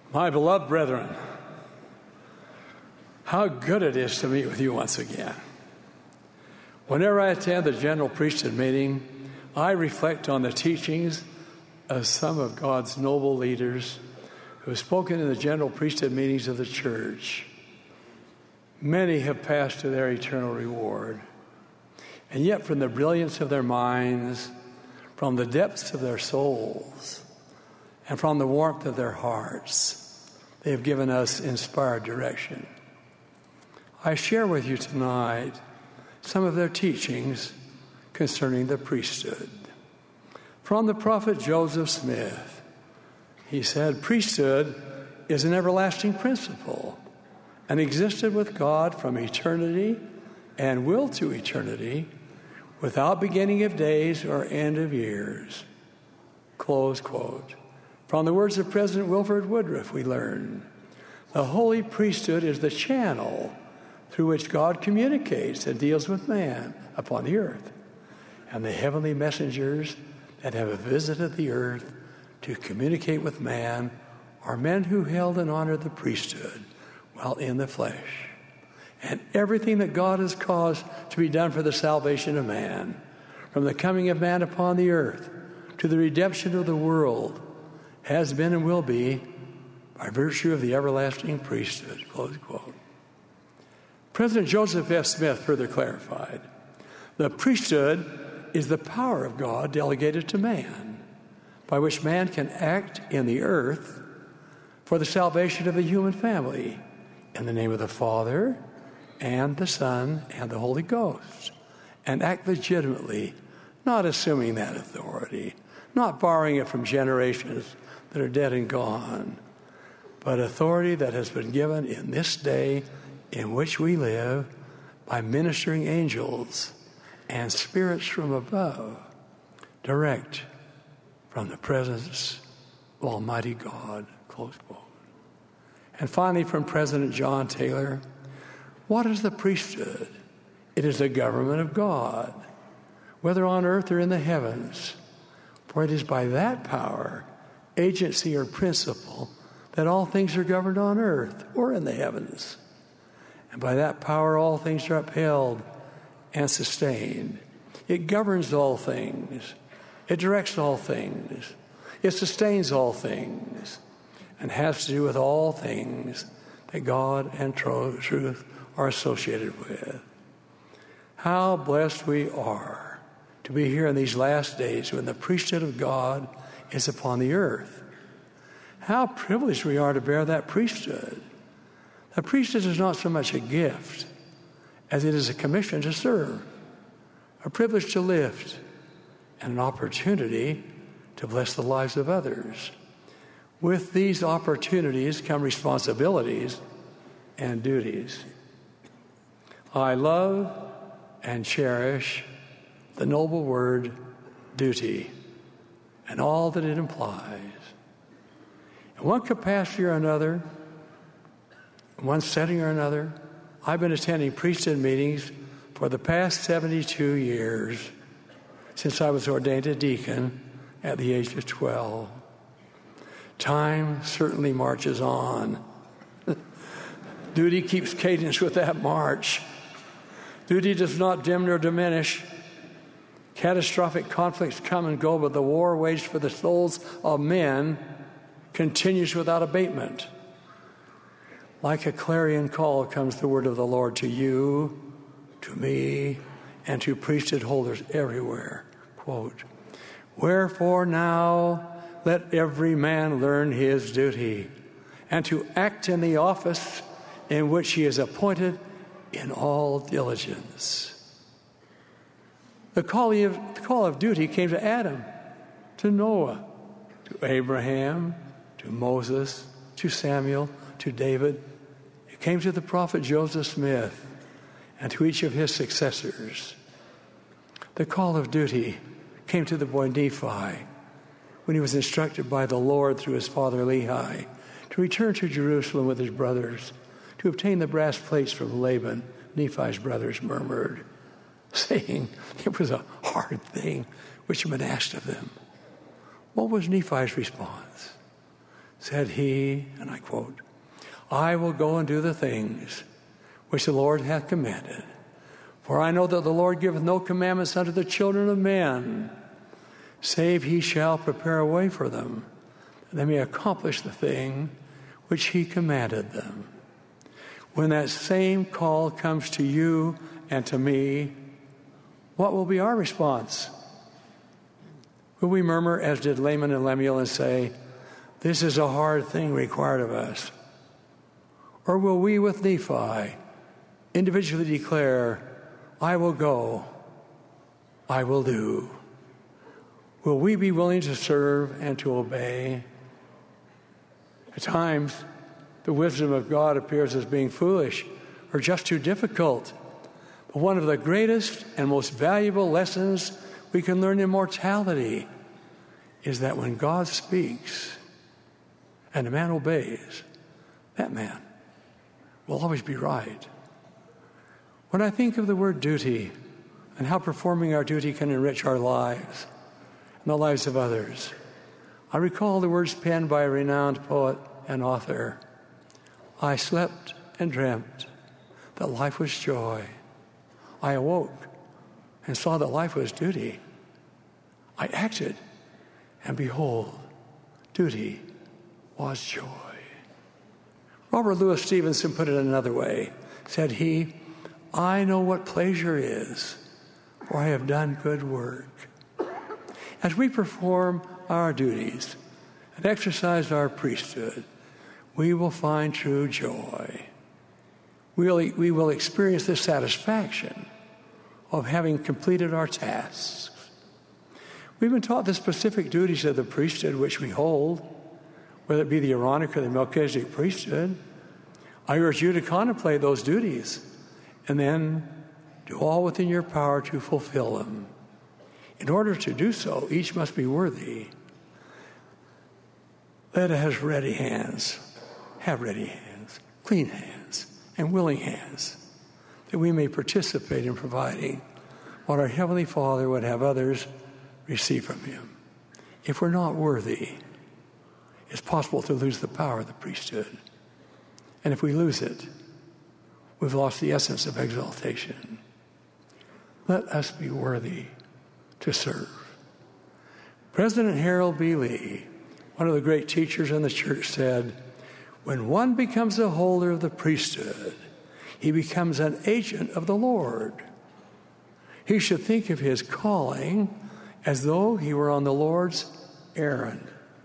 My beloved brethren, how good it is to meet with you once again. Whenever I attend the general priesthood meeting, I reflect on the teachings of some of God's noble leaders who have spoken in the general priesthood meetings of the church. Many have passed to their eternal reward. And yet from the brilliance of their minds, from the depths of their souls, and from the warmth of their hearts, they have given us inspired direction. I share with you tonight some of their teachings concerning the priesthood. From the prophet Joseph Smith, he said, "Priesthood is an everlasting principle and existed with God from eternity and will to eternity without beginning of days or end of years." Close quote. From the words of President Wilford Woodruff, we learn, the holy priesthood is the channel through which God communicates and deals with man upon the earth. And the heavenly messengers that have visited the earth to communicate with man are men who held and honored the priesthood while in the flesh. And everything that God has caused to be done for the salvation of man, from the coming of man upon the earth to the redemption of the world, has been and will be by virtue of the everlasting priesthood. Close quote. President Joseph F. Smith further clarified, the priesthood is the power of God delegated to man, by which man can act in the earth for the salvation of the human family in the name of the Father and the Son and the Holy Ghost, and act legitimately, not assuming that authority, not borrowing it from generations that are dead and gone, but authority that has been given in this day in which we live by ministering angels and spirits from above, direct from the presence of Almighty God. Close quote. And finally, from President John Taylor, what is the priesthood? It is the government of God, whether on earth or in the heavens. For it is by that power, agency, or principle that all things are governed on earth or in the heavens. And by that power, all things are upheld and sustained. It governs all things. It directs all things. It sustains all things and has to do with all things that God and truth are associated with. How blessed we are to be here in these last days when the priesthood of God is upon the earth. How privileged we are to bear that priesthood. The priesthood is not so much a gift as it is a commission to serve, a privilege to lift, and an opportunity to bless the lives of others. With these opportunities come responsibilities and duties. I love and cherish the noble word duty and all that it implies. In one capacity or another, in one setting or another, I've been attending priesthood meetings for the past 72 years since I was ordained a deacon at the age of 12. Time certainly marches on. Duty keeps cadence with that march. Duty does not dim nor diminish. Catastrophic conflicts come and go, but the war waged for the souls of men continues without abatement. Like a clarion call comes the word of the Lord to you, to me, and to priesthood holders everywhere. Quote, "Wherefore now let every man learn his duty, and to act in the office in which he is appointed in all diligence." The call of duty came to Adam, to Noah, to Abraham, to Moses, to Samuel, to David. It came to the prophet Joseph Smith and to each of his successors. The call of duty came to the boy Nephi when he was instructed by the Lord through his father Lehi to return to Jerusalem with his brothers to obtain the brass plates from Laban. Nephi's brothers murmured, saying it was a hard thing which had been asked of them. What was Nephi's response? said he, and I quote, "I will go and do the things which the Lord hath commanded. For I know that the Lord giveth no commandments unto the children of men, save he shall prepare a way for them, that they may accomplish the thing which he commanded them." When that same call comes to you and to me, what will be our response? Will we murmur as did Laman and Lemuel and say, "This is a hard thing required of us"? Or will we with Nephi individually declare, "I will go, I will do"? Will we be willing to serve and to obey? At times, the wisdom of God appears as being foolish or just too difficult. But one of the greatest and most valuable lessons we can learn in mortality is that when God speaks and a man obeys, that man will always be right. When I think of the word duty and how performing our duty can enrich our lives and the lives of others, I recall the words penned by a renowned poet and author. "I slept and dreamt that life was joy. I awoke and saw that life was duty. I acted, and behold, duty was joy." Robert Louis Stevenson put it another way. Said he, "I know what pleasure is, for I have done good work." As we perform our duties and exercise our priesthood, we will find true joy. We will experience the satisfaction of having completed our tasks. We've been taught the specific duties of the priesthood which we hold, whether it be the Aaronic or the Melchizedek priesthood. I urge you to contemplate those duties and then do all within your power to fulfill them. In order to do so, each must be worthy. Let us have ready hands, clean hands, and willing hands, that we may participate in providing what our Heavenly Father would have others receive from Him. If we're not worthy, it's possible to lose the power of the priesthood. And if we lose it, we've lost the essence of exaltation. Let us be worthy to serve. President Harold B. Lee, one of the great teachers in the church, said, "When one becomes a holder of the priesthood, he becomes an agent of the Lord. He should think of his calling as though he were on the Lord's errand."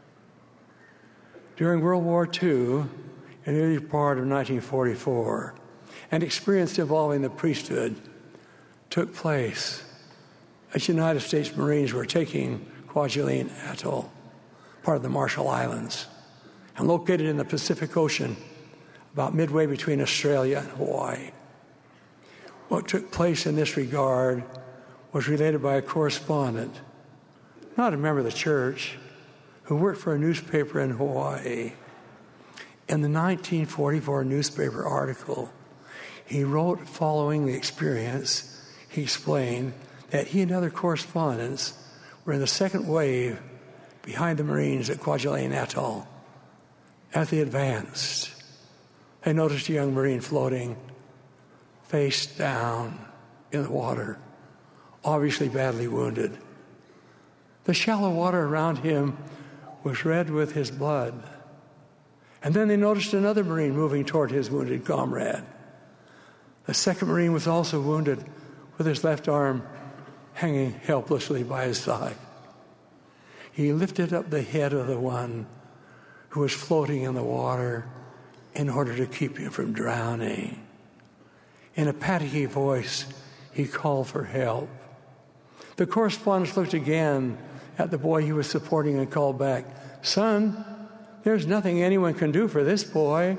During World War II, in the early part of 1944, an experience involving the priesthood took place as United States Marines were taking Kwajalein Atoll, part of the Marshall Islands, and located in the Pacific Ocean, about midway between Australia and Hawaii. What took place in this regard was related by a correspondent, not a member of the church, who worked for a newspaper in Hawaii. In the 1944 newspaper article, he wrote following the experience, he explained that he and other correspondents were in the second wave behind the Marines at Kwajalein Atoll. As they advanced, they noticed a young Marine floating face down in the water, obviously badly wounded. The shallow water around him was red with his blood. And then they noticed another Marine moving toward his wounded comrade. The second Marine was also wounded, with his left arm hanging helplessly by his side. He lifted up the head of the one who was floating in the water in order to keep him from drowning. In a panicky voice, he called for help. The correspondent looked again at the boy he was supporting and called back, "Son, there's nothing anyone can do for this boy."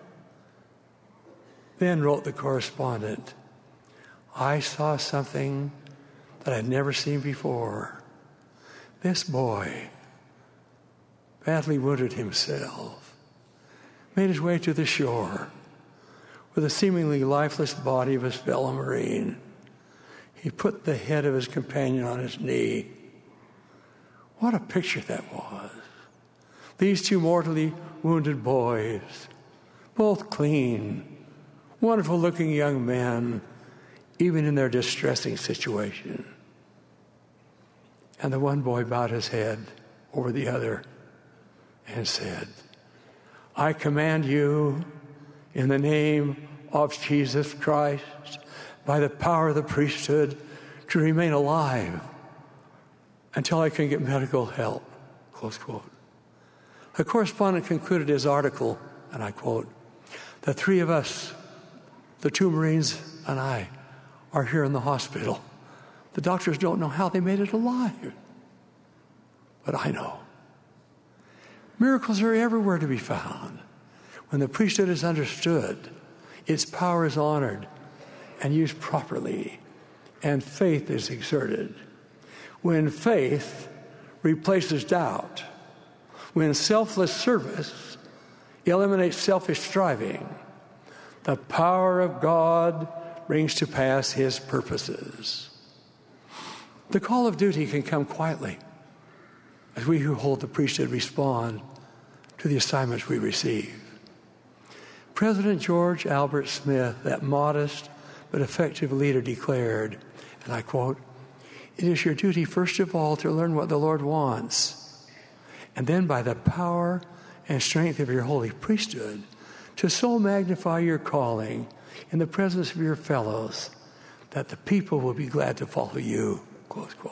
Then wrote the correspondent, "I saw something that I'd never seen before. This boy, badly wounded himself, made his way to the shore with the seemingly lifeless body of his fellow Marine. He put the head of his companion on his knee." What a picture that was. These two mortally wounded boys, both clean, wonderful-looking young men, even in their distressing situation. And the one boy bowed his head over the other and said, I command you in the name of Jesus Christ, by the power of the priesthood, to remain alive until I can get medical help, close quote. The correspondent concluded his article, and I quote, the three of us, the two Marines and I, are here in the hospital. The doctors don't know how they made it alive, but I know. Miracles are everywhere to be found. When the priesthood is understood, its power is honored and used properly, and faith is exerted. When faith replaces doubt, when selfless service eliminates selfish striving, the power of God brings to pass his purposes. The call of duty can come quietly as we who hold the priesthood respond to the assignments we receive. President George Albert Smith, that modest but effective leader, declared, and I quote, it is your duty first of all to learn what the Lord wants, and then by the power and strength of your holy priesthood to so magnify your calling in the presence of your fellows that the people will be glad to follow you, close quote.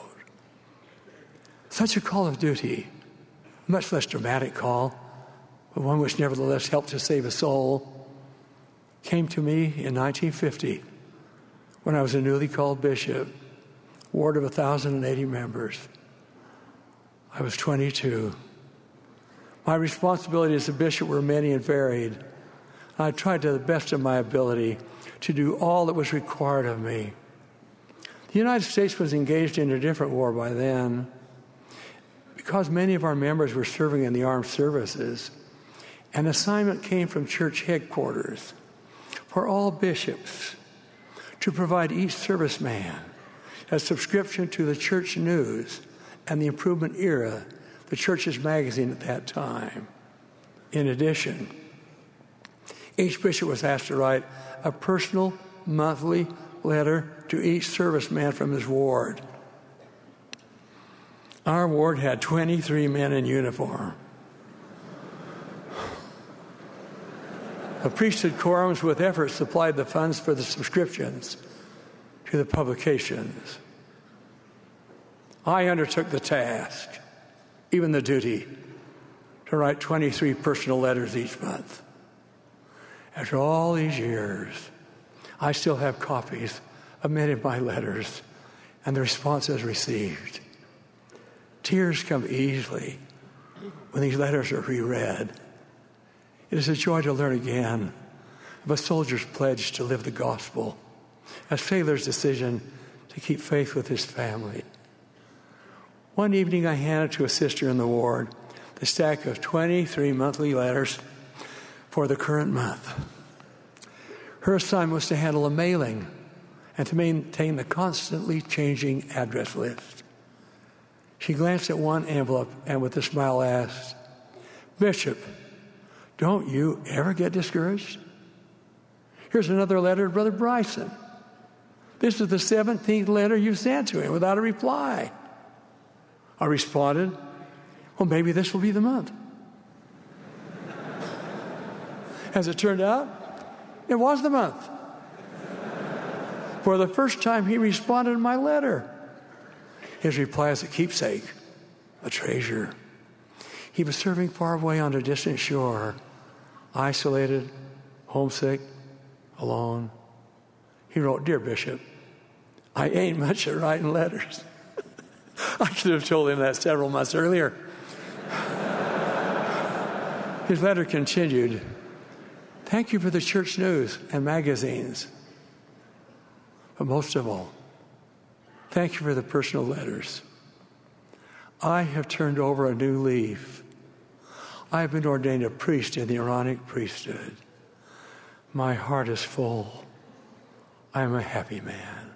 Such a call of duty, a much less dramatic call, but one which nevertheless helped to save a soul, came to me in 1950 when I was a newly called bishop, ward of 1,080 members. I was 22. My responsibilities as a bishop were many and varied. I tried to the best of my ability to do all that was required of me. The United States was engaged in a different war by then. Because many of our members were serving in the armed services, an assignment came from church headquarters for all bishops to provide each serviceman a subscription to the Church News and the Improvement Era, the church's magazine at that time. In addition, each bishop was asked to write a personal monthly letter to each serviceman from his ward. Our ward had 23 men in uniform. The priesthood quorums with effort supplied the funds for the subscriptions to the publications. I undertook the task, even the duty, to write 23 personal letters each month. After all these years, I still have copies of many of my letters and the responses received. Tears come easily when these letters are reread. It is a joy to learn again of a soldier's pledge to live the gospel, a sailor's decision to keep faith with his family. One evening I handed to a sister in the ward the stack of 23 monthly letters for the current month. Her assignment was to handle a mailing and to maintain the constantly changing address list. She glanced at one envelope and with a smile asked, Bishop, don't you ever get discouraged? Here's another letter to Brother Bryson. This is the 17th letter you've sent to him without a reply. I responded, well, maybe this will be the month. As it turned out, it was the month. For the first time, he responded to my letter. His reply is a keepsake, a treasure. He was serving far away on a distant shore, isolated, homesick, alone. He wrote, Dear Bishop, I ain't much at writing letters. I could have told him that several months earlier. His letter continued, Thank you for the church news and magazines. But most of all, thank you for the personal letters. I have turned over a new leaf. I have been ordained a priest in the Aaronic priesthood. My heart is full. I am a happy man.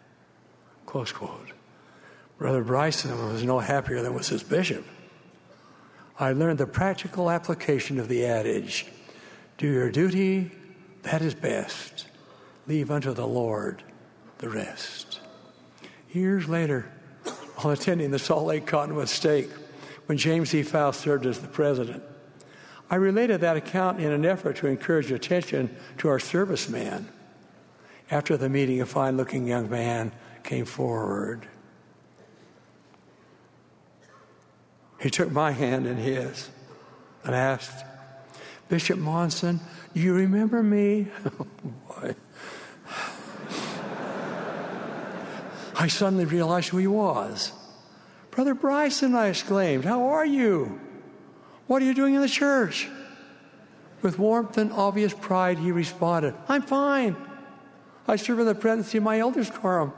Close quote. Brother Bryson was no happier than was his bishop. I learned the practical application of the adage, do your duty, that is best. Leave unto the Lord the rest. Years later, while attending the Salt Lake Cottonwood Stake, when James E. Faust served as the president, I related that account in an effort to encourage attention to our serviceman. After the meeting, a fine-looking young man came forward. He took my hand in his and asked, Bishop Monson, do you remember me? Oh, boy. I suddenly realized who he was. Brother Bryson, I exclaimed, how are you? What are you doing in the church? With warmth and obvious pride, he responded, I'm fine. I serve in the presidency of my elders' quorum.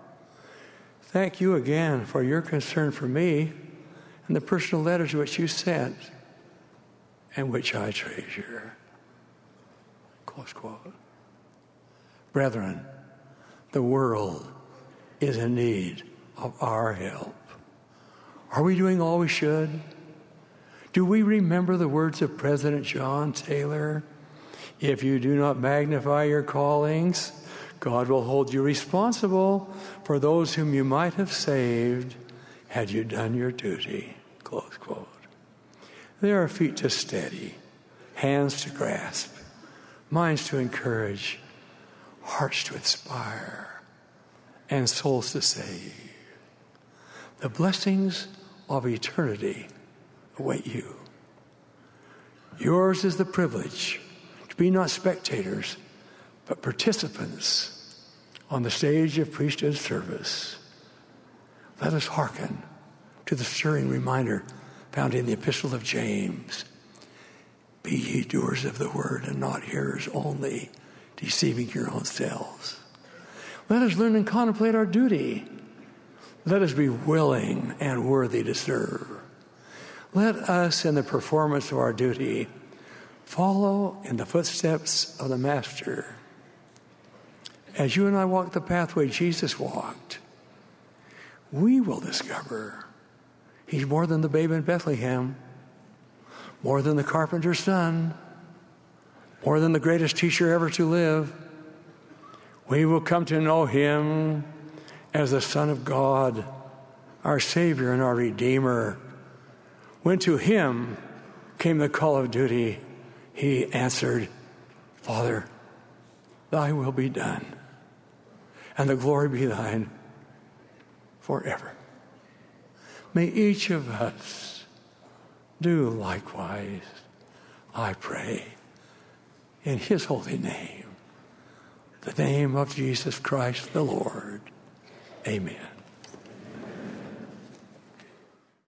Thank you again for your concern for me and the personal letters which you sent and which I treasure. Close quote. Brethren, the world is in need of our help. Are we doing all we should? Do we remember the words of President John Taylor? If you do not magnify your callings, God will hold you responsible for those whom you might have saved had you done your duty. Close quote. There are feet to steady, hands to grasp, minds to encourage, hearts to inspire, and souls to save. The blessings of eternity await you. Yours is the privilege to be not spectators, but participants on the stage of priesthood service. Let us hearken to the stirring reminder found in the Epistle of James. Be ye doers of the word and not hearers only, deceiving your own selves. Let us learn and contemplate our duty. Let us be willing and worthy to serve. Let us, in the performance of our duty, follow in the footsteps of the Master. As you and I walk the pathway Jesus walked, we will discover he's more than the babe in Bethlehem, more than the carpenter's son, more than the greatest teacher ever to live. We will come to know him as the Son of God, our Savior and our Redeemer. When to him came the call of duty, he answered, Father, thy will be done, and the glory be thine forever. May each of us do likewise, I pray, in his holy name, the name of Jesus Christ the Lord. Amen.